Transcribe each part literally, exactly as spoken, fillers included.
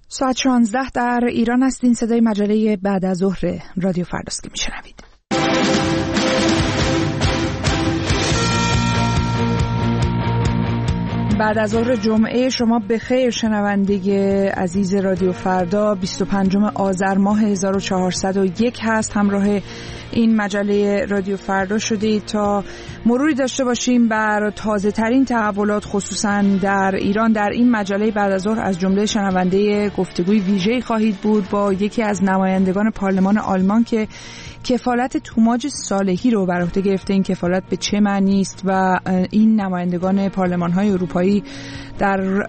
ساعت شانزده در ایران هستین. صدای مجله بعد از ظهر رادیو فرداست که میشنوید. بعد از ظهر جمعه شما بخیر شنونده عزیز رادیو فردا. بیست و پنجم آذر ماه هزار و چهارصد و یک هست. همراه این مجله رادیو فردا شده تا مروری داشته باشیم بر تازه ترین تحولات خصوصا در ایران. در این مجله بعد از ظهر از جمله شنونده گفتگوی ویژه‌ای خواهید بود با یکی از نمایندگان پارلمان آلمان که کفالت توماج صالحی رو بر عهده گرفته. این کفالت به چه معنی است و این نمایندگان پارلمان‌های اروپایی در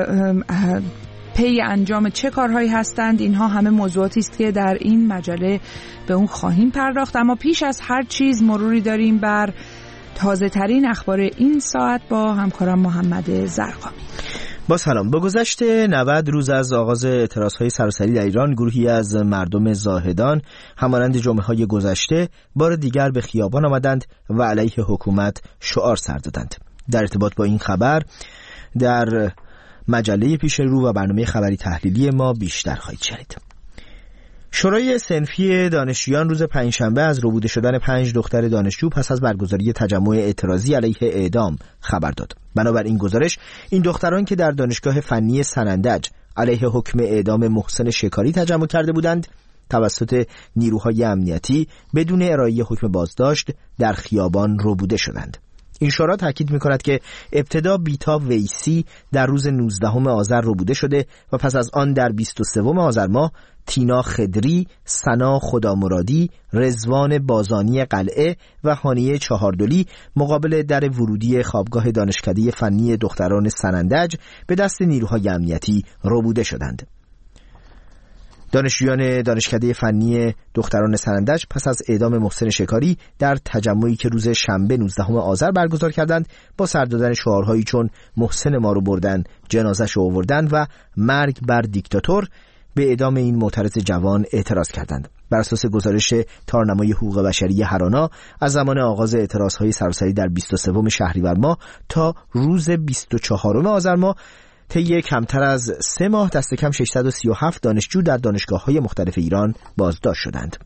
پی انجام چه کارهایی هستند؟ اینها همه موضوعاتی است که در این مجله به اون خواهیم پرداخت. اما پیش از هر چیز مروری داریم بر تازه ترین اخبار این ساعت با همکارم محمد زرقامی. با سلام. با گذشت نود روز از آغاز اعتراضهای سراسری در ایران، گروهی از مردم زاهدان همانند جمعه‌های گذشته بار دیگر به خیابان آمدند و علیه حکومت شعار سر دادند. در ارتباط با این خبر در مجله پیش رو و برنامه خبری تحلیلی ما بیشتر خواهید شنید. شورای صنفی دانشجویان روز پنجشنبه از ربوده شدن پنج دختر دانشجو پس از برگزاری تجمع اعتراضی علیه اعدام خبر داد. بنابر این گزارش، این دختران که در دانشگاه فنی سنندج علیه حکم اعدام محسن شکاری تجمع کرده بودند، توسط نیروهای امنیتی بدون ارائه حکم بازداشت در خیابان ربوده شدند. این شورا تاکید می‌کند که ابتدا بیتا ویسی در روز نوزدهم آذر ربوده شده و پس از آن در بیست و سوم آذر ماه تینا خدری، سنا خدامرادی، رضوان بازانی قلعه و هانیه چهاردلی مقابل در ورودی خوابگاه دانشکده فنی دختران سنندج به دست نیروهای امنیتی ربوده شدند. دانشجویان دانشکده فنی دختران سنندج پس از اعدام محسن شکاری در تجمعی که روز شنبه نوزدهم آذر برگزار کردند با سر دادن شعارهایی چون محسن ما رو بردن، جنازه‌ش رو آوردن و مرگ بر دیکتاتور به اعدام این معترض جوان اعتراض کردند. بر اساس گزارش تارنمای حقوق بشری هرانا، از زمان آغاز اعتراضهای سراسری در بیست و سوم شهریور ماه تا روز بیست و چهارم آذر ماه طی کمتر از سه ماه دست کم ششصد و سی و هفت دانشجو در دانشگاه‌های مختلف ایران بازداشت شدند.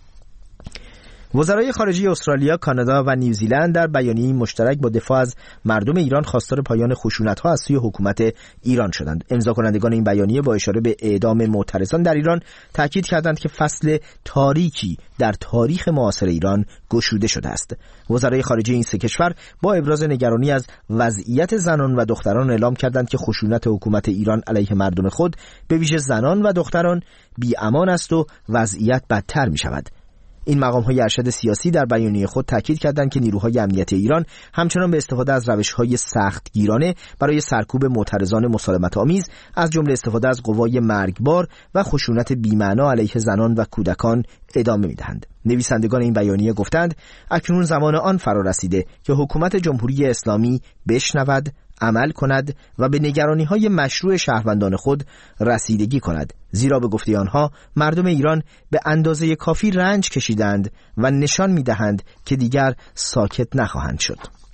وزرای خارجه استرالیا، کانادا و نیوزیلند در بیانیه‌ای مشترک با دفاع از مردم ایران خواستار پایان خشونت‌ها از سوی حکومت ایران شدند. امضا کنندگان این بیانیه با اشاره به اعدام معترضان در ایران تاکید کردند که فصل تاریکی در تاریخ معاصر ایران گشوده شده است. وزرای خارجه این سه کشور با ابراز نگرانی از وضعیت زنان و دختران اعلام کردند که خشونت حکومت ایران علیه مردم خود، به ویژه زنان و دختران، بی‌امان است و وضعیت بدتر می‌شود. این مقام‌های ارشد سیاسی در بیانیه خود تاکید کردند که نیروهای امنیتی ایران همچنان به استفاده از روش‌های سختگیرانه برای سرکوب معترضان مسالمت‌آمیز، از جمله استفاده از قوای مرگبار و خشونت بی‌معنا علیه زنان و کودکان ادامه می‌دهند. نویسندگان این بیانیه گفتند اکنون زمان آن فرا رسیده که حکومت جمهوری اسلامی بشنود، عمل کند و به نگرانی‌های مشروع شهروندان خود رسیدگی کند، زیرا به گفته آنها مردم ایران به اندازه کافی رنج کشیدند و نشان می‌دهند که دیگر ساکت نخواهند شد.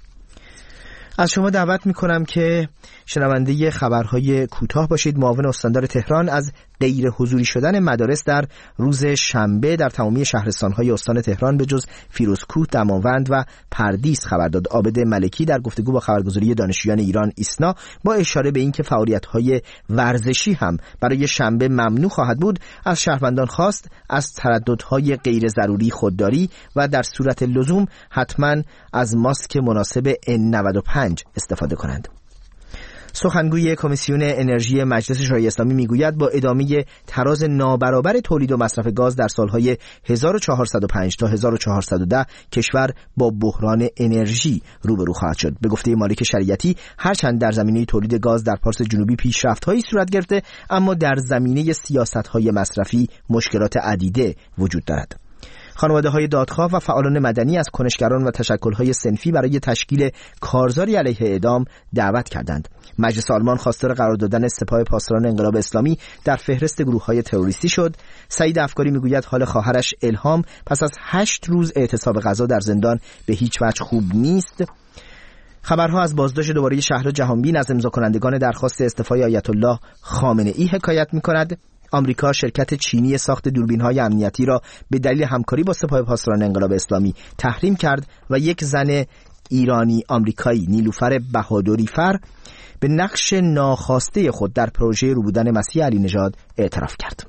از شما دعوت می‌کنم که شنونده خبرهای کوتاه باشید. معاون استاندار تهران از غیر حضوری شدن مدارس در روز شنبه در تمامی شهرستان‌های استان تهران به جز فیروزکوه، دماوند و پردیس خبر داد. عابد ملکی در گفتگو با خبرگزاری دانشجویان ایران ایسنا با اشاره به اینکه فعالیت‌های ورزشی هم برای شنبه ممنوع خواهد بود، از شهروندان خواست از ترددهای غیر ضروری خودداری و در صورت لزوم حتما از ماسک مناسب ان نود و پنج استفاده کنند. سخنگوی کمیسیون انرژی مجلس شورای اسلامی میگوید با ادامه تراز نابرابر تولید و مصرف گاز در سالهای هزار و چهارصد و پنج تا هزار و چهارصد و ده کشور با بحران انرژی روبرو خواهد شد. به گفته مالک شریعتی، هرچند در زمینه تولید گاز در پارس جنوبی پیشرفت‌هایی صورت گرفته، اما در زمینه سیاست‌های مصرفی مشکلات عدیده وجود دارد. خانواده‌های دادخواه و فعالان مدنی از کنشگران و تشکل‌های صنفی برای تشکیل کارزاری علیه اعدام دعوت کردند. مجلس آلمان خواستار قرار دادن سپاه پاسداران انقلاب اسلامی در فهرست گروه‌های تروریستی شد. سعید افکاری میگوید حال خواهرش الهام پس از هشت روز اعتصاب غذا در زندان به هیچ وجه خوب نیست. خبرها از بازداشت دوباره شهر جهانبین از امضا کنندگان درخواست استعفای آیت الله خامنه ای حکایت می‌کند. آمریکا شرکت چینی ساخت دوربین‌های امنیتی را به دلیل همکاری با سپاه پاسداران انقلاب اسلامی تحریم کرد و یک زن ایرانی آمریکایی نیلوفر بهادری فر به نقش ناخواسته خود در پروژه روبودن مسیح علی نژاد اعتراف کرد.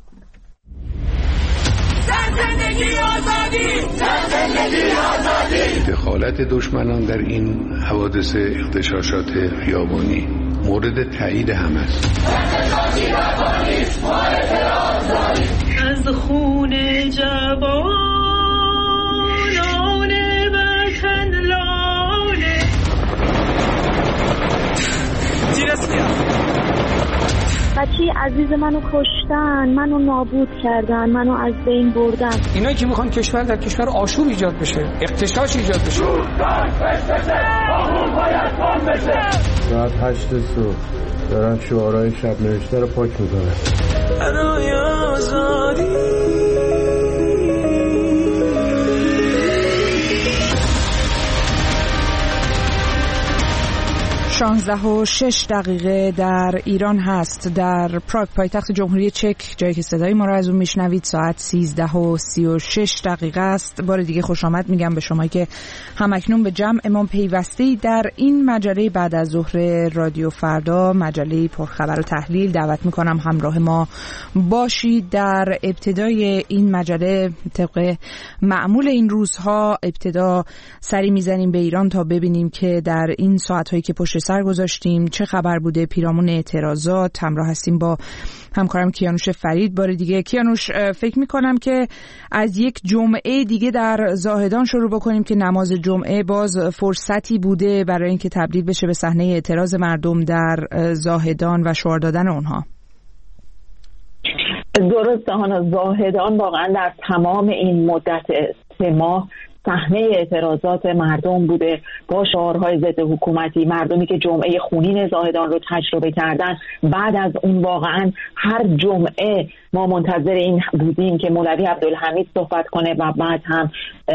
دخالت دشمنان در این حوادث اغتشاشات خیابانی مورد تایید همه است. از خون جوانان وطن لاله بچه عزیز منو کشتن، منو نابود کردن، منو از بین بردن. اینایی که میخوان کشور در کشور آشوب ایجاد بشه، اغتشاش ایجاد بشه. ساعت هشت صبح دارن شعارهای شب نوشته رو پاک میکنن. برای آزادی شانزده و شش دقیقه در ایران هست، در پراگ پایتخت جمهوری چک، جایی که صدای ما را از اون میشنوید. ساعت سیزده و سی و شش دقیقه است. بار دیگه خوش آمد میگم به شما که همکنون به جمع امام پیوسته در این مجله بعد از ظهر رادیو فردا، مجله پرخبر و تحلیل، دعوت میکنم همراه ما باشید. در ابتدای این مجله طبق معمول این روزها ابتدا سری میزنیم به ایران تا ببینیم که در این ساعت‌هایی که پشت سر گذاشتیم چه خبر بوده. پیرامون اعتراضات همراه هستیم با همکارم کیانوش فرید. بار دیگه کیانوش، فکر میکنم که از یک جمعه دیگه در زاهدان شروع بکنیم که نماز جمعه باز فرصتی بوده برای اینکه تبدیل بشه به صحنه اعتراض مردم در زاهدان و شعار دادن اونها. درسته ها، زاهدان واقعا در تمام این مدت سه ماه صحنه اعتراضات مردم بوده با شعارهای ضد حکومتی. مردمی که جمعه خونین زاهدان رو تجربه کردن، بعد از اون واقعا هر جمعه ما منتظر این بودیم که مولوی عبدالحمید صحبت کنه و بعد هم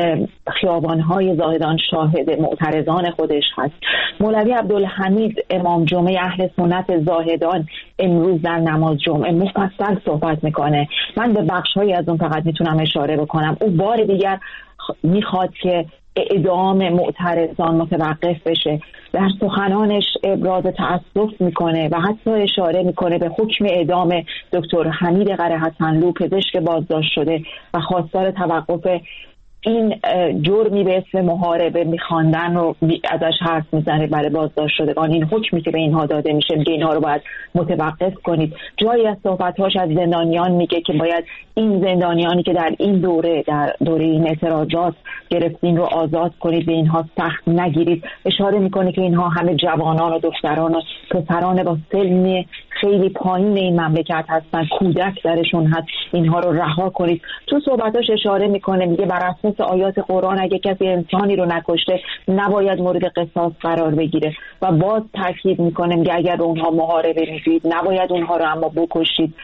خیابانهای زاهدان شاهد معترضان خودش هست. مولوی عبدالحمید امام جمعه اهل سنت زاهدان امروز در نماز جمعه مفصل صحبت میکنه. من به بخش‌هایی از اون فقط میتونم اشاره بکنم. او بار دیگر میخواد که اعدام معترضان متوقف بشه. در سخنانش ابراز تأسف میکنه و حتی اشاره میکنه به حکم اعدام دکتر حمید قره حسنلو، پزشک بازداشت شده و خواستار توقف این جرمی به اسم محاربه میخواندن رو ازش حرف میزنه برای بازداشت شدگان. این حکمی که به اینها داده میشه میگه اینها رو باید متوقف کنید. جایی از صحبت‌هاش از زندانیان میگه که باید این زندانیانی که در این دوره در دوره این اعتراضات گرفتین رو آزاد کنید، به اینها سخت نگیرید. اشاره میکنه که اینها همه جوانان و دختران و پسران با سن خیلی پایین این مملکت هستن، کودک درشون هست، اینها رو رها کنید. تو صحبتاش اشاره میکنه، میگه بر اساس آیات قرآن اگه کسی انسانی رو نکشته نباید مورد قصاص قرار بگیره و باز تاکید میکنه، میگه اگر به اونها محاربه میگید نباید اونها رو اما بکشید.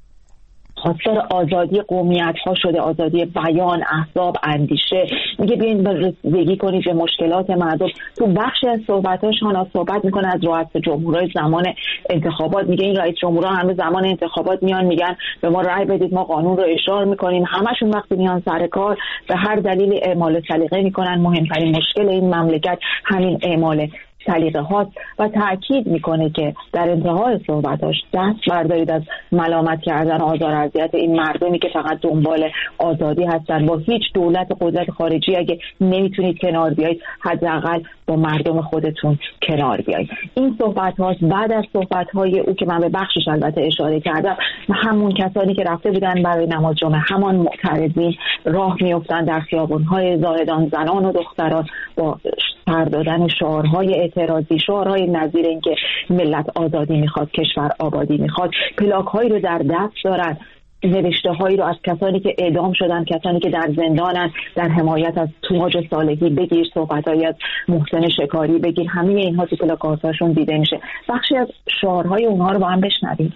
خواستار آزادی قومیت ها شده، آزادی بیان، احزاب، اندیشه. میگه بیاین رسیدگی کنید به مشکلات مردم. تو بخشی از صحبتاش هانا صحبت میکنه از رئیس جمهورای زمان انتخابات. میگه این رئیس جمهورها همه زمان انتخابات میان میگن به ما رأی بدید، ما قانون رو اجرا میکنیم. همشون وقتی میان سر کار به هر دلیل اعمال سلیقه میکنن. مهمترین مشکل این مملکت همین اعمال سلیقه هاست و تأکید میکنه که در انتهای صحبتاش دست بردارید از ملامت کردن آزار اذیت این مردمی که فقط دنبال آزادی هستن. با هیچ دولت قدرت خارجی اگه نمیتونید کنار بیایید، حداقل با مردم خودتون کنار بیایید. این صحبت هاست. بعد از صحبت های او که من به بخشش البته اشاره کردم، همون کسانی که رفته بودن برای نماز جمعه، همان معترضین راه میافتند در خیابان‌های زاهدان، زنان و دختران با سر دادن شعارهای اعتراضی، شعارهای نظیر اینکه ملت آزادی میخواد، کشور آبادی میخواد. پلاک‌هایی رو در دست دارن، نوشته هایی رو از کسانی که اعدام شدن، کسانی که در زندانن، در حمایت از توماج صالحی بگیر، صحبت‌هایی از محسن شکاری بگیر، همه اینها تو پلاکات‌هاشون دیده میشه. بخشی از شعارهای اونها رو با هم بشنویم.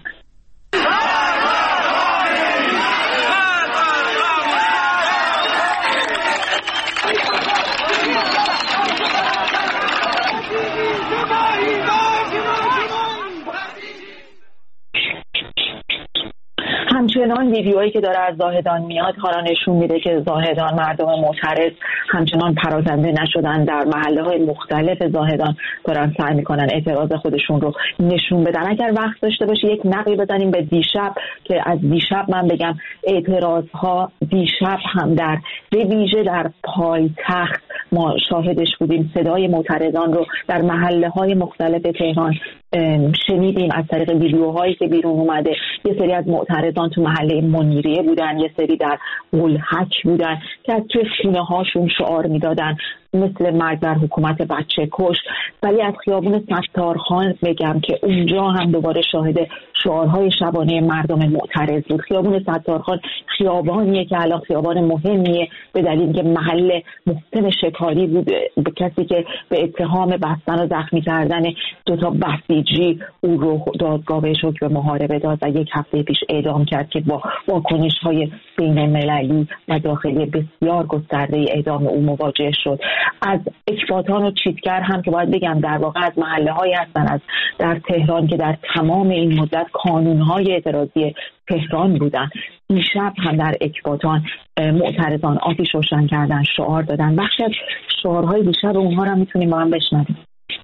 همچنان ویدیوهایی که داره از زاهدان میاد حالا نشون میده که زاهدان، مردم معترض همچنان پراکنده نشدن، در محله های مختلف زاهدان دارن سعی میکنن اعتراض خودشون رو نشون بدن. اگر وقت داشته باشه یک نقلی بزنیم به دیشب، که از دیشب من بگم اعتراض ها دیشب هم در به ویژه در پایتخت ما شاهدش بودیم. صدای معترضان رو در محله های مختلف تهران شنیدیم از طریق ویدیوهایی که بیرون اومده. یه سری از معترضان تو محله منیریه بودن، یه سری در قلحک بودن که از توی خونه هاشون شعار میدادن مثل مرگ بر حکومت بچه کش. ولی از خیابون ستارخان بگم که اونجا هم دوباره شاهد شعارهای شبانه مردم معترض بود. خیابون ستارخان خیابانیه که الان خیابان مهمیه به دلیل که محل محسن شکاری بود، به کسی که به اتهام بستن و زخمی کردن دو تا بسیجی او رو دادگاه بهش حکم محاربه داد و یک هفته پیش اعدام کرد که با واکنش‌های بین‌المللی و داخلی بسیار گسترده اعدام او مواجه شد. از اکباتان و چیتگر هم که باید بگم در واقع از محله‌هایی هستن از در تهران که در تمام این مدت کانون‌های اعتراضی تهران بودن. دیشب هم در اکباتان معترضان آتش روشن کردن، شعار دادن. بخشی از شعارهای دیشب اونها رو میتونیم با هم بشنویم.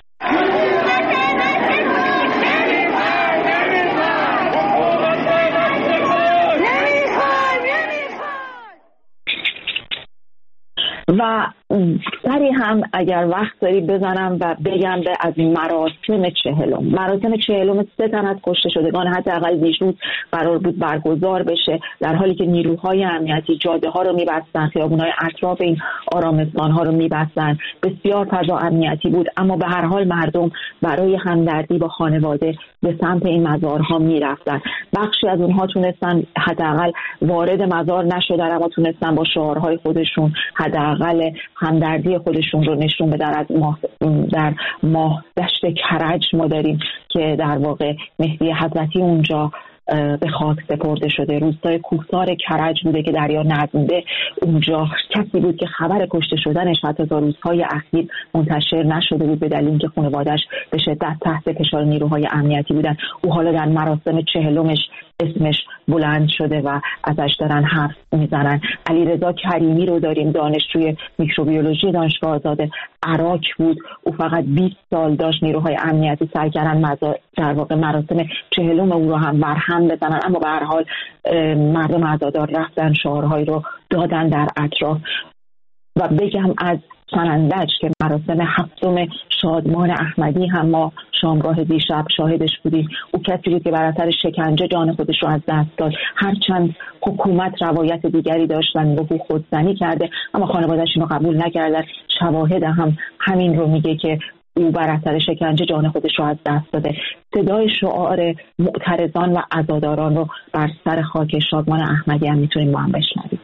و سری هم اگر وقت داری بزنم و بگم به از مراسم چهلم مراسم چهلم سه تن از کشته شدگان حداقل دیروز قرار بود برگزار بشه، در حالی که نیروهای امنیتی جاده ها رو میبستن، خیابون‌های اطراف این آرامستان ها رو میبستن، بسیار فضا امنیتی بود. اما به هر حال مردم برای همدردی با خانواده به سمت این مزارها میرفتن. بخشی از اونها تونستن حداقل وارد مزار نشدن، اما تونستن با شعارهای خودشون حداقل همدردی خودشون رو نشون بدن. از ماه در ماه دشت کرج ما داریم که در واقع مهدی حضرتی اونجا به خاک سپرده شده. روستای کوهسار کرج بوده که دریا نزنده اونجا کسی بود که خبر کشته شدنش حتی تا روزهای اخیر منتشر نشده بود به دلیل اینکه خانواده‌اش به شدت تحت فشار نیروهای امنیتی بودن. او حالا در مراسم چهلمش اسمش بلند شده و ازش دارن حرف میزنن. علیرضا کریمی رو داریم، دانشجوی میکروبیولوژی دانشگاه آزاد عراق بود. او فقط بیست سال داشت. نیروهای امنیتی سعی کردن در واقع مراسم چهلم او رو هم برهم بزنن، اما به هر حال مردم عزادار رفتن شعارهایی رو دادن در اطراف. و بگم از سنندج که مراسم هفتم شادمان احمدی هم ما شامگاه دیشب شاهدش بودیم. او کسی بود که بر اثر شکنجه جان خودش رو از دست داد. هرچند حکومت روایت دیگری داشتن میگفت او خودزنی کرده، اما خانواده‌اش اینو قبول نکردن. شواهد هم همین رو میگه که او بر اثر شکنجه جان خودش رو از دست داده. صدای شعار معترضان و عزاداران رو بر سر خاک شادمان احمدی هم میتونیم با هم بشنویم.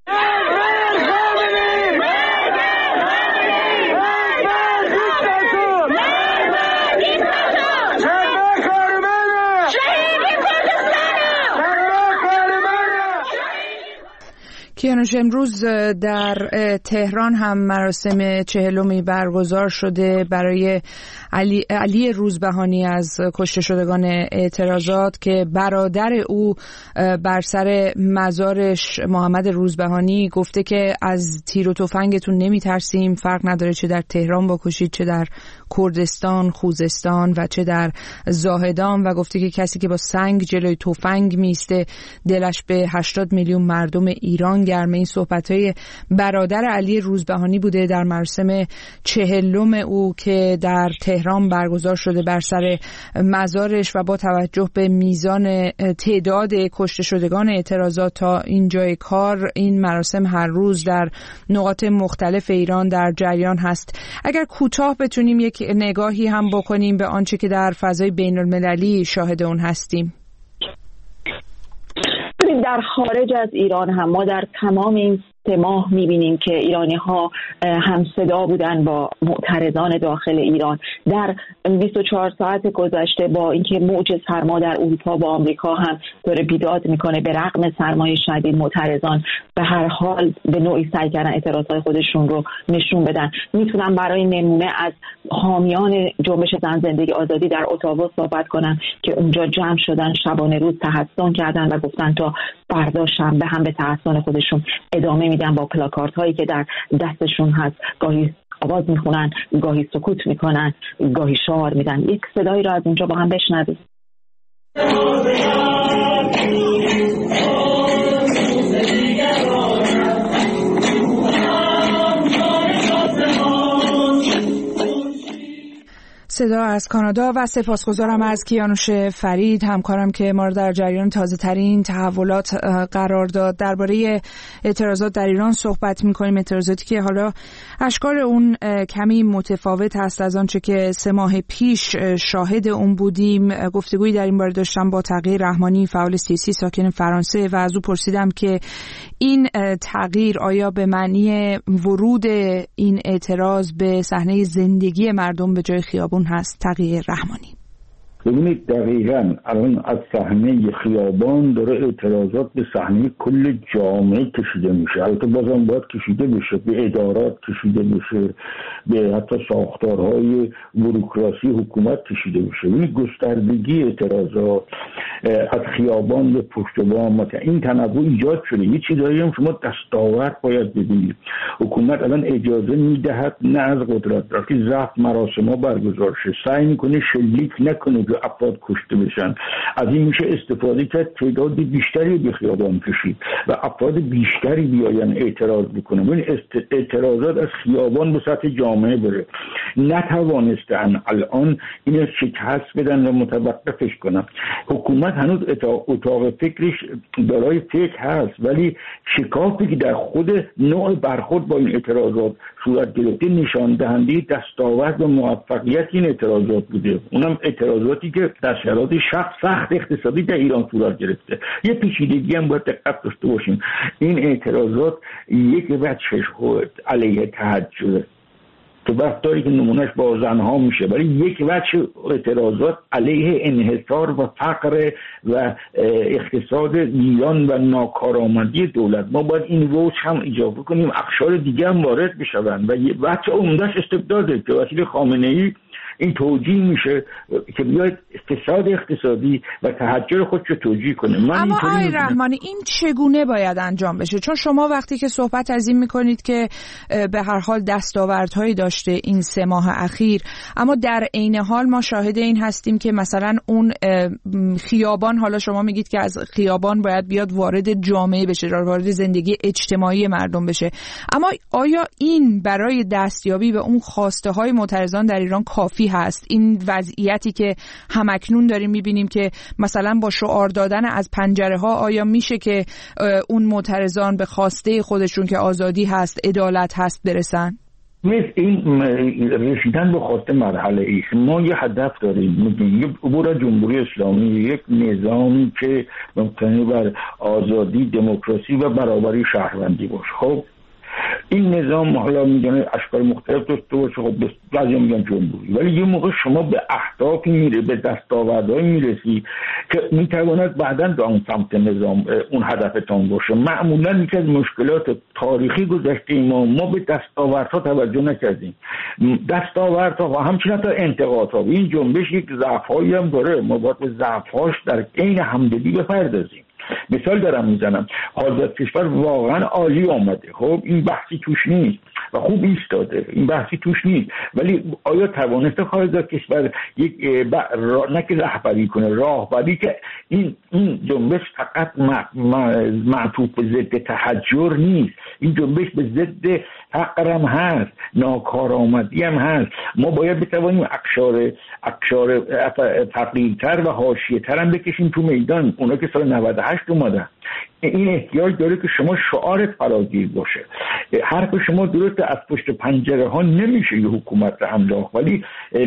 کیانوش، امروز در تهران هم مراسم چهلمی برگزار شده برای علی, علی روزبهانی از کشته شدگان اعتراضات که برادر او بر سر مزارش محمد روزبهانی گفته که از تیر و تفنگتون نمی ترسیم، فرق نداره چه در تهران بکشید، چه در کردستان، خوزستان و چه در زاهدان، و گفته که کسی که با سنگ جلوی تفنگ میسته دلش به هشتاد میلیون مردم ایران گرمه. این صحبت‌های برادر علی روزبهانی بوده در مراسم چهلم او که در تهران برگزار شده بر سر مزارش، و با توجه به میزان تعداد کشته شدگان اعتراضات تا اینجای کار این مراسم هر روز در نقاط مختلف ایران در جریان هست. اگر کوتاه بتونیم یک نگاهی هم بکنیم به آنچه که در فضای بین المللی شاهد اون هستیم. در خارج از ایران هم ما در تمام این سه ماه میبینیم که ایرانی ها هم صدا بودن با معترضان داخل ایران. در بیست و چهار ساعت گذشته با اینکه موج سرما در اروپا و آمریکا هم داره بیداد میکنه به رغم سرمای شدید، معترضان به هر حال به نوعی سعی کردن اعتراضهای خودشون رو نشون بدن. میتونم برای نمونه از حامیان جنبش زن زندگی آزادی در اتاوا صحبت کنم که اونجا جمع شدن، شبانه روز تحسن کردن و گفتن تا فردا شنبه هم به تحسن خودشون ادامه میدن با پلاکارت هایی که در دستشون هست. گاهی آواز میخونن، گاهی سکوت میکنن، گاهی شعار میدن. یک صدایی را از اونجا با هم بشنوید. صدا از کانادا و سپاسگزارم از کیانوش فرید همکارم که ما رو در جریان تازه ترین تحولات قرار داد. درباره اعتراضات در ایران صحبت می‌کنیم، اعتراضاتی که حالا اشکال اون کمی متفاوت هست از آنچه که سه ماه پیش شاهد اون بودیم. گفتگویی در این باره داشتم با تغییر رحمانی، فعال سیاسی ساکن فرانسه، و از او پرسیدم که این تغییر آیا به معنی ورود این اعتراض به صحنه زندگی مردم به جای خیابون هست؟ تغییر رحمانی: ببینید دقیقاً الان از صحنه خیابان داره اعتراضات به صحنه کل جامعه کشیده میشه. البته بازم باید کشیده بشه، به ادارات کشیده بشه، به حتی ساختارهای بوروکراسی حکومت کشیده بشه. این گستردگی اعتراضات از خیابان به پشت بام، این تنوع ایجاد شده. یه چیزایی هم شما دستاورد باید ببینید. حکومت الان اجازه میدهد نه از قدرت که ضبط مراسم‌ها برگزار شه، سعی میکنه شلیک نکنه که افراد کشته بشن. از این میشه استفاده کرد، تعداد بیشتری به خیابان کشید و افراد بیشتری بیاین اعتراض بکنن. این اعتراضات از خیابان به سطح جامعه بره. نتوانستن الان اینو شکست بدن و متوقفش کنن. حکومت هنوز اتاق فکرش دارای فکر هست، ولی شکافی که در خود نوع برخورد با این اعتراضات صورت گرفته نشان دهنده دستاورد و موفقیت این اعتراضات بوده. اونم اعتراضاتی که در شرایط سخت سخت اقتصادی در ایران صورت گرفته. یه پیچیدگی هم باید دقت داشته باشیم. این اعتراضات یک وجهش علیه تحجره تو وقتایی که نمونهش با زنها میشه، ولی یک وجه اعتراضات علیه انحصار و فقر و اقتصاد ایران و ناکارآمدی دولت. ما باید این وجه هم اضافه کنیم، اقشار دیگه هم وارد بشوند و یه وجه عمدهش استبداده که وسیله خامنه‌ای این توجیه میشه که بیاید فساد اقتصادی و تحجر خودش رو توجیه کنه. من اما آقای رحمانی این چگونه باید انجام بشه؟ چون شما وقتی که صحبت از این میکنید که به هر حال دستاوردهایی داشته این سه ماه اخیر، اما در عین حال ما شاهد این هستیم که مثلا اون خیابان، حالا شما میگید که از خیابان باید بیاد وارد جامعه بشه، وارد زندگی اجتماعی مردم بشه، اما آیا این برای دستیابی به اون خواسته های معترضان در ایران کافی هست؟ این وضعیتی که همکنون داریم میبینیم که مثلا با شعار دادن از پنجره ها آیا میشه که اون معترضان به خواسته خودشون که آزادی هست، عدالت هست برسن؟ این رسیدن به خواسته مرحله ایست. ما یه هدف داریم، میگیم یک عبور جمهوری اسلامی، یک نظامی که مبتنی بر آزادی، دموکراسی و برابری شهروندی باشه. خب این نظام حالا میگن اشکال مختلف داشته باشه، خب بعضی میگن جمهوری، ولی یه موقع شما به اهدافی میره، به دستاوردهایی میرسی که میتواند بعداً به اون سمت نظام اون هدفتان باشه. معمولا یکی از مشکلات تاریخی گذشته ما ما به دستاوردها توجه نکردیم. دستاوردها و همچنین تا انتقادها، این جنبش یک ضعف‌هایی هم داره، ما باید به ضعف‌هاش در عین همدلی بپردازیم. مثال دارم میزنم، آزاد کشور واقعا عالی آمده، خب این بحثی توش نیست و خوب ایستاده، این بحثی توش نیست، ولی آیا توانسته آزاد کشور یک نه که رهبری کنه، راهبری که این این جنبش فقط معطوف به ضد تحجر نیست، این جنبش به ضد فقر هم هست، ناکارآمدی هم هست. ما باید بتوانیم اقشار اقشار فقیرتر و حاشیه‌تر هم بکشیم تو میدان، اونا که سال نود و هشت اومدن. این احتیاج داره که شما شعارت فراگیر باشه. حرف شما درسته، از پشت پنجره ها نمیشه یه حکومت رو انداخت، ولی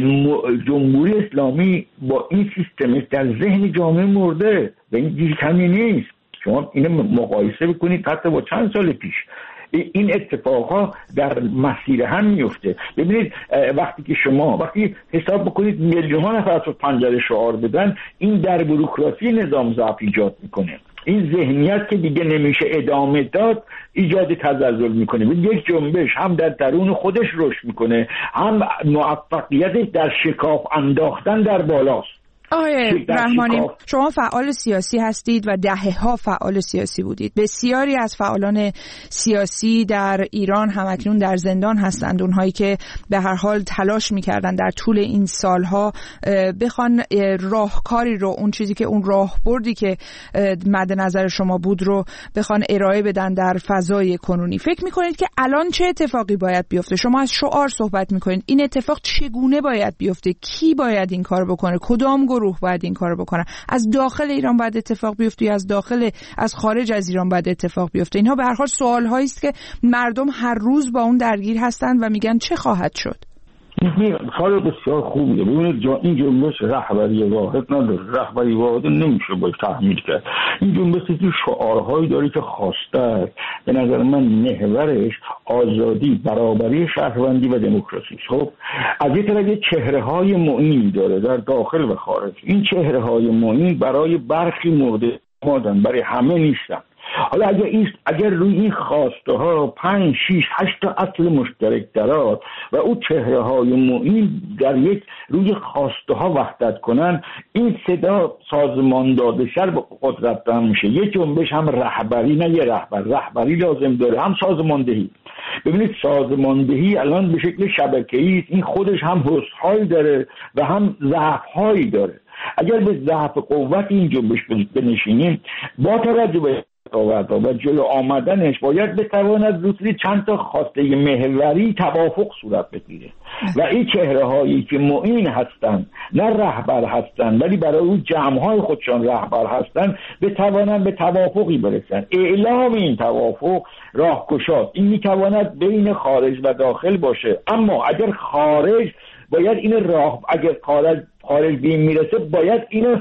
جمهوری اسلامی با این سیستم در ذهن جامعه مرده و این چیز کمی نیست. شما اینو مقایسه بکنید حتی با چند سال پیش. این اتفاقها در مسیر هم میفته. ببینید وقتی که شما وقتی حساب بکنید میلیون نفر از پنجره شعار بدن، این در بوروکراسی نظام ضعف ایجاد میکنه. این ذهنیت که دیگه نمیشه ادامه داد ایجاد تزلزل میکنه. یک جنبش هم در درون خودش رشد میکنه، هم موفقیتش در شکاف انداختن در بالاست. آقای رحمانی، شما فعال سیاسی هستید و دهه‌ها فعال سیاسی بودید. بسیاری از فعالان سیاسی در ایران همکنون در زندان هستند، اونهایی که به هر حال تلاش می‌کردن در طول این سالها بخوان راهکاری رو، اون چیزی که اون راهبردی که مد نظر شما بود رو بخوان ارائه بدن در فضای کنونی. فکر می‌کنید که الان چه اتفاقی باید بیفته؟ شما از شعار صحبت می‌کنید. این اتفاق چگونه باید بیفته؟ کی باید این کار بکنه؟ کدام گروه باید این کارو بکنن؟ از داخل ایران باید اتفاق بیفته یا از داخل از خارج از ایران باید اتفاق بیفته؟ اینها به هر حال سوال‌هایی است که مردم هر روز با اون درگیر هستند و میگن چه خواهد شد. سوال بسیار خوبیه. ببینید جا این جنبش رهبری واحد نداره، رهبری واحد نمیشه باید تحمیل کرد. این جنبش که شعارهایی داره که خواسته است، به نظر من محورش آزادی، برابری، شهروندی و دموکراسی. خب از یه طرف یه چهره‌های معین داره در داخل و خارج. این چهره‌های معین برای برخی مورد مادن، برای همه نیستن. حالا اگر این اگر روی این خواسته ها پنج شش هشت تا اصل مشترک درات و اون چهره های معین در یک روی خواسته ها وحدت کنن، این صدا سازمان داده شر به قدرت دارن میشه. یک جنبش هم رهبری، نه یه رهبر، رهبری لازم داره، هم سازماندهی. ببینید سازماندهی الان به شکل شبکه‌ای است، این خودش هم حسن‌هایی داره و هم ضعف‌هایی داره. اگر به ضعف قوت این جنبش بنشینیم، با توجه به و جلو آمدنش باید بتواند روی چند تا خواسته محوری توافق صورت بگیره و این چهره هایی که معین هستند، نه رهبر هستند ولی برای اون جمع های خودشان رهبر هستند، بتوانند به توافقی برسن. اعلام این توافق راهگشاست. این میتواند بین خارج و داخل باشه، اما اگر خارج باید این راه اگر خارج خارج بین میرسه باید اینو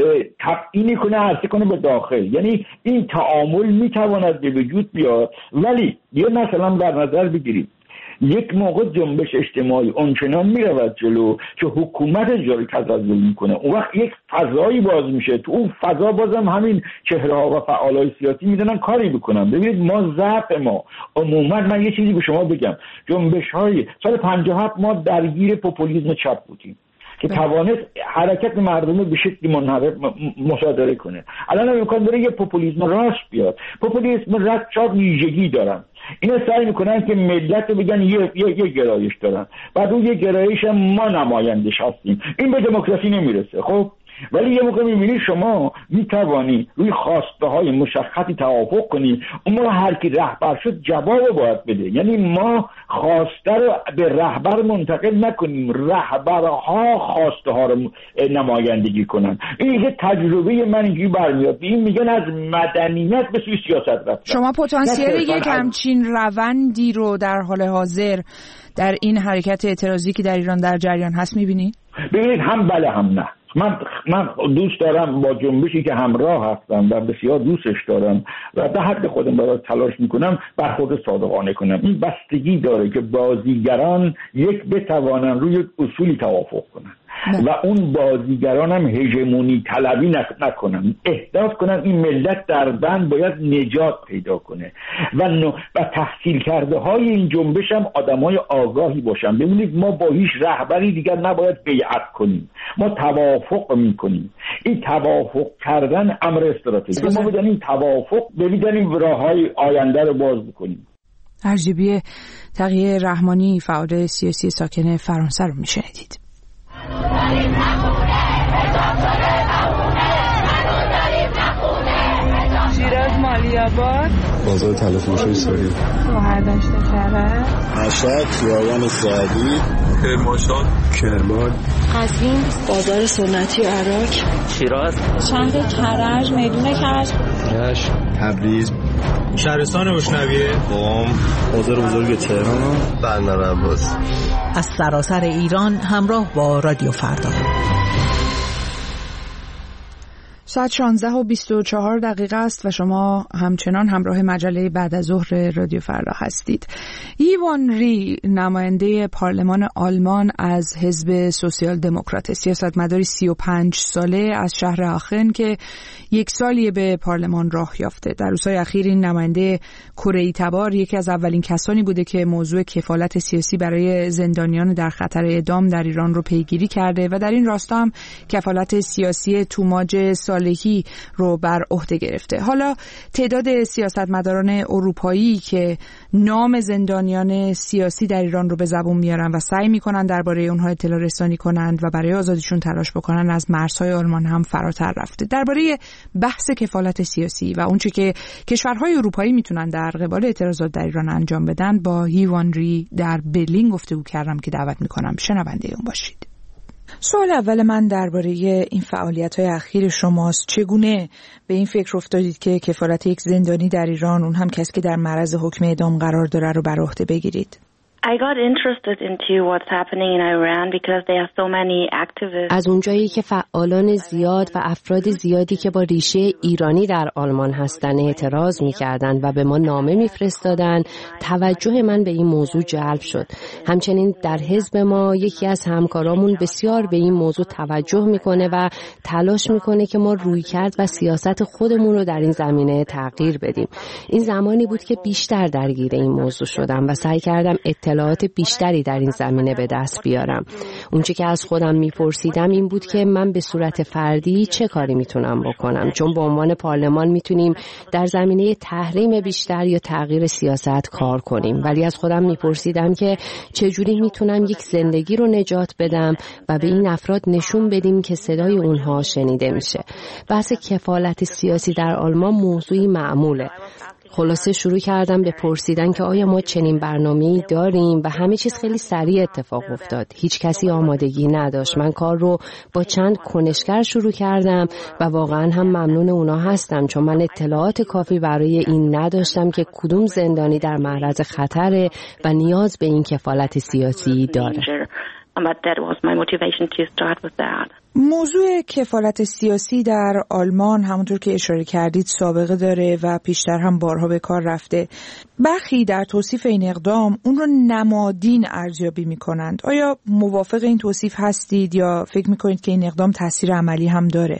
تبیین کنه، عرضه کنه به داخل. یعنی این تعامل میتواند به وجود بیاد. ولی یه مثلا در نظر بگیریم یک موقع جنبش اجتماعی اونچنان میرود جلو که حکومت جاری تزلزل میکنه، اون وقت یک فضایی باز میشه، تو اون فضا بازم همین چهره ها و فعالای سیاسی میدونن کاری بکنن. ببینید ما ضعف ما عموما، من یه چیزی به شما بگم، جنبش های سال پنجاه و هفت ما درگیر پوپولیسم چپ بودیم که توانست حرکت مردم به شکلی منحرف مصادره کنه. الان هم امکان داره یه پوپولیسم راست بیاد. پوپولیسم راست چهار ویژگی دارن. اینا سعی میکنن که ملت رو بگن یه یه, یه گرایش دارن، بعد اون یه گرایش ما نمایندش هستیم. این به دموکراسی نمیرسه. خب ولی یه موقع میبینی شما میتوانی روی خواسته های مشخصی توافق کنی، اون موقع هر کی رهبر شد جواب باید بده. یعنی ما خواسته رو به رهبر منتقل نکنیم، رهبرها خواسته ها رو نمایندگی کنن. این یه تجربه من اینجوری برمیاد. این میگن از مدنیت به سوی سیاست رفتن. شما پتانسیل یک همچین روندی رو در حال حاضر در این حرکت اعتراضی که در ایران در جریان هست میبینید؟ ببینید هم بله هم نه. من من دوست دارم با جنبشی که همراه هستم و بسیار دوستش دارم و به حد خودم برای تلاش میکنم برخورد صادقانه کنم. این بستگی داره که بازیگران یک بتوانن روی اصولی توافق کنن و اون بازیگران هم هژمونی طلبی نکنن، احساس کنن این ملت در بند باید نجات پیدا کنه و نو و تحصیل کرده های این جنبش هم آدمای آگاهی باشن. ببینید ما با هیچ رهبری دیگر نباید بیعت کنیم، ما توافق میکنیم. این توافق کردن امر استراتژیک، ما بدانیم توافق ببینیم راههای آینده رو باز بکنیم. ارجبی تقی رحمانی، فعال سیاسی ساکن فرانسه رو میشنیدید. شیراز مالی‌آباد، بازار تلفروشی سوری، شهردشت کرج، مشهد، خیابان سعدی، کرمانشاه، کرمان، قزوین، بازار سنتی عراق، شیراز، شهر کرج، میدون کرج، رشت، تبریز، شهرستان اشنویه، قم، بازار بزرگ تهران، بندر عباس. از سراسر ایران همراه با رادیو فردا. ساعت شانزده و بیست و چهار دقیقه است و شما همچنان همراه مجله بعد از ظهر رادیو فردا هستید. یوان ری، نماینده پارلمان آلمان از حزب سوسیال دموکرات، سیاستمداری سی و پنج ساله از شهر آخن که یک سالی به پارلمان راه یافته. در روزهای اخیر این نماینده کره‌ای تبار یکی از اولین کسانی بوده که موضوع کفالت سیاسی برای زندانیان در خطر اعدام در ایران رو پیگیری کرده و در این راستا هم کفالت سیاسی توماج صالحی رو بر عهده گرفته. حالا تعداد سیاستمداران اروپایی که نام زندانیان سیاسی در ایران رو به زبون میارن و سعی میکنن درباره اونها اطلاع رسانی کنند و برای آزادیشون تلاش بکنن از مرزهای آلمان هم فراتر رفته. درباره بحث کفالت سیاسی و اونچه که کشورهای اروپایی میتونن در قبال اعتراضات در ایران انجام بدن با یوان ری در برلین گفتگو کردم که دعوت میکنم شنونده اون باشید. سوال اول من درباره این فعالیت‌های اخیر شماست. چگونه به این فکر افتادید که کفالت یک زندانی در ایران، اون هم کسی که در معرض حکم اعدام قرار داره، رو بر عهده بگیرید؟ I got interested into what's happening in Iran because there are so many activists. از اونجایی که فعالان زیاد و افراد زیادی که با ریشه ایرانی در آلمان هستن اعتراض می‌کردند و به ما نامه می‌فرستادن، توجه من به این موضوع جلب شد. همچنین در حزب ما یکی از همکارامون بسیار به این موضوع توجه می‌کنه و تلاش می‌کنه که ما رویکرد و سیاست خودمون رو در این زمینه تغییر بدیم. این زمانی بود که بیشتر درگیر این موضوع شدم و سعی کردم اطلاعات بیشتری در این زمینه به دست بیارم. اونچه که از خودم میپرسیدم این بود که من به صورت فردی چه کاری میتونم بکنم، چون به عنوان پارلمان میتونیم در زمینه تحریم بیشتر یا تغییر سیاست کار کنیم، ولی از خودم میپرسیدم که چجوری میتونم یک زندگی رو نجات بدم و به این افراد نشون بدیم که صدای اونها شنیده میشه. بحث کفالت سیاسی در آلمان موضوعی معموله. خلاصه شروع کردم به پرسیدن که آیا ما چنین برنامه‌ای داریم و همه چیز خیلی سریع اتفاق افتاد. هیچ کسی آمادگی نداشت. من کار رو با چند کنشگر شروع کردم و واقعا هم ممنون اونا هستم، چون من اطلاعات کافی برای این نداشتم که کدوم زندانی در معرض خطره و نیاز به این کفالت سیاسی داره. موضوع کفالت سیاسی در آلمان همونطور که اشاره کردید سابقه داره و پیشتر هم بارها به کار رفته. برخی در توصیف این اقدام اون رو نمادین ارزیابی میکنند. آیا موافق این توصیف هستید یا فکر میکنید که این اقدام تاثیر عملی هم داره؟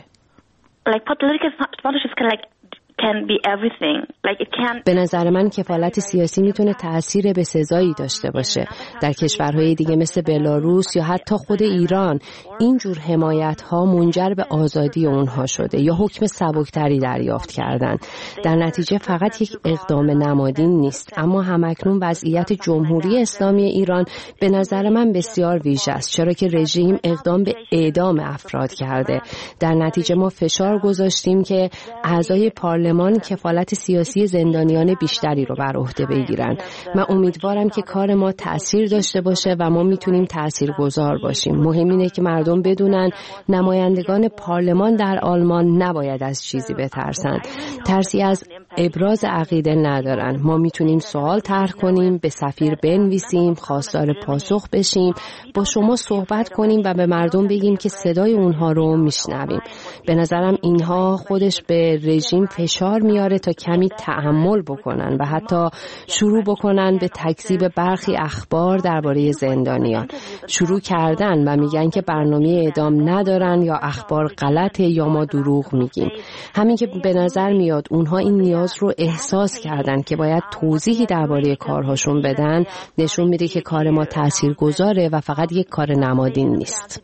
به نظر من کفالت سیاسی میتونه تأثیر بسزایی داشته باشه. در کشورهای دیگه مثل بلاروس یا حتی خود ایران اینجور حمایت ها منجر به آزادی اونها شده یا حکم سبکتری دریافت کردن. در نتیجه فقط یک اقدام نمادین نیست، اما همکنون وضعیت جمهوری اسلامی ایران به نظر من بسیار ویژه است، چرا که رژیم اقدام به اعدام افراد کرده. در نتیجه ما فشار گذاشتیم که اعضای پارلمان کفالت سیاسی زندانیان بیشتری رو بر عهده بگیرن. من امیدوارم که کار ما تأثیر داشته باشه و ما میتونیم تأثیرگذار باشیم. مهم اینه که مردم بدونن نمایندگان پارلمان در آلمان نباید از چیزی بترسن. ترسی از ابراز عقیده ندارن. ما میتونیم سوال طرح کنیم، به سفیر بنویسیم، خواستار پاسخ بشیم، با شما صحبت کنیم و به مردم بگیم که صدای اونها رو میشنویم. به نظرم اینها خودش به رژیم فشار میاره تا کمی تأمل بکنن و حتی شروع بکنن به تکذیب برخی اخبار درباره زندانیان. شروع کردن و میگن که برنامه اعدام ندارن یا اخبار غلطه یا ما دروغ میگیم. همین که به نظر میاد اونها این نیاز رو احساس کردن که باید توضیحی درباره کارهاشون بدن، نشون میده که کار ما تاثیرگذاره و فقط یک کار نمادین نیست.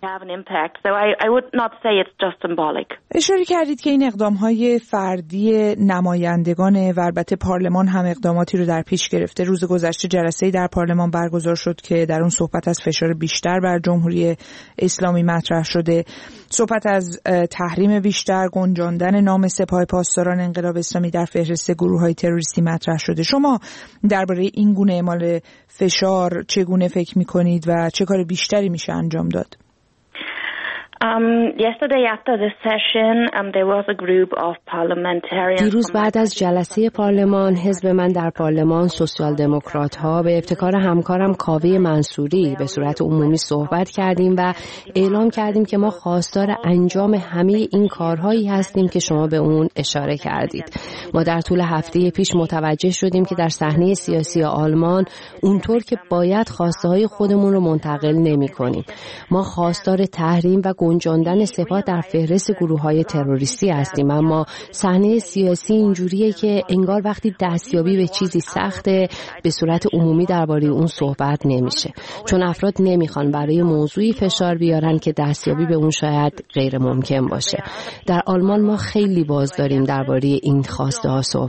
اشاره کردید که این اقدام‌های فردی نمایندگان و البته پارلمان هم اقداماتی رو در پیش گرفته. روز گذشته جلسه‌ای در پارلمان برگزار شد که در اون صحبت از فشار بیشتر بر جمهوری اسلامی مطرح شده، صحبت از تحریم بیشتر، گنجاندن نام سپاه پاسداران انقلاب اسلامی در فهرست گروه‌های تروریستی مطرح شده. شما درباره این گونه اعمال فشار چگونه فکر می‌کنید و چه کار بیشتری میشه انجام داد؟ دیروز بعد از جلسه پارلمان حزب من در پارلمان سوسیال دموکرات ها به ابتکار همکارم کاوه منصوری به صورت عمومی صحبت کردیم و اعلام کردیم که ما خواستار انجام همه این کارهایی هستیم که شما به اون اشاره کردید. ما در طول هفته پیش متوجه شدیم که در صحنه سیاسی آلمان اونطور که باید خواسته های خودمون رو منتقل نمی کنیم. ما خواستار تحریم و گنجاندن سپاه در فهرست گروه‌های تروریستی هستیم، اما صحنه سیاسی اینجوریه که انگار وقتی دستیابی به چیزی سخته به صورت عمومی درباره اون صحبت نمیشه، چون افراد نمیخوان برای موضوعی فشار بیارن که دستیابی به اون شاید غیر ممکن باشه. در آلمان ما خیلی باز داریم درباره این خواسته ها صحبت